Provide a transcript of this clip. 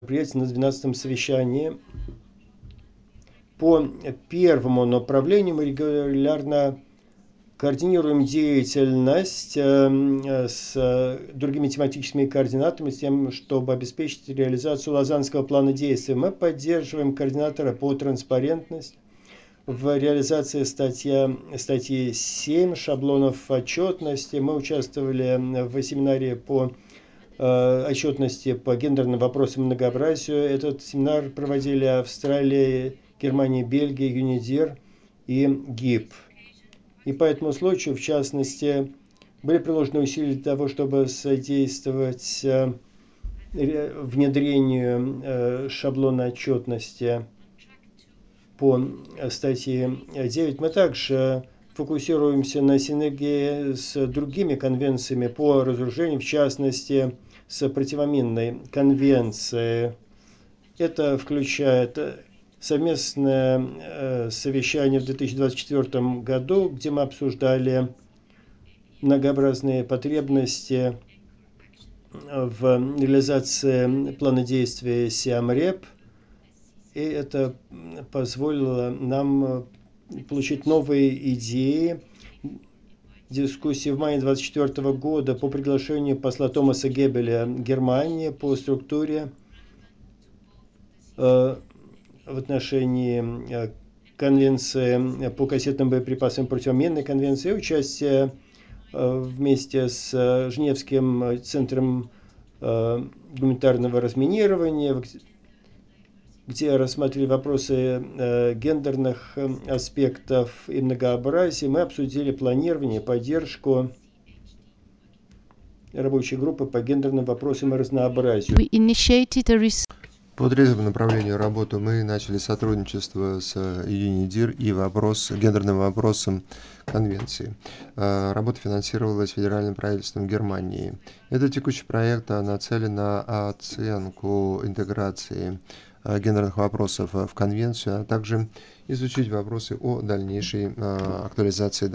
мероприятий на 12-м совещании. По первому направлению мы регулярно координируем деятельность с другими тематическими координатами с тем, чтобы обеспечить реализацию Лозаннского плана действий. Мы поддерживаем координатора по транспарентности в реализации статьи 7 шаблонов отчетности. Мы участвовали в семинаре по отчетности по гендерным вопросам и многообразию. Этот семинар проводили Австралия, Германия, Бельгия, ЮНИДИР и ГИП. И по этому случаю, в частности, были приложены усилия для того, чтобы содействовать внедрению шаблона отчетности по статье 9. Мы также фокусируемся на синергии с другими конвенциями по разоружению, в частности, с противоминной конвенцией. Это включает совместное совещание в 2024 году, где мы обсуждали многообразные потребности в реализации плана действия Сиамреп, и это позволило нам получить новые идеи. Дискуссии в мае 2024 года по приглашению посла Томаса Геббеля Германии по структуре в отношении конвенции по кассетным боеприпасам, противоминной конвенции, и участие вместе с Женевским центром гуманитарного разминирования, где рассмотрели вопросы гендерных аспектов и многообразия. Мы обсудили планирование и поддержку рабочей группы по гендерным вопросам и разнообразию. По третьему направлению работы мы начали сотрудничество с ЮНИДИР и гендерным вопросам конвенции. Работа финансировалась федеральным правительством Германии. Этот текущий проект нацелен на оценку интеграции гендерных вопросов в конвенцию, а также изучить вопросы о дальнейшей актуализации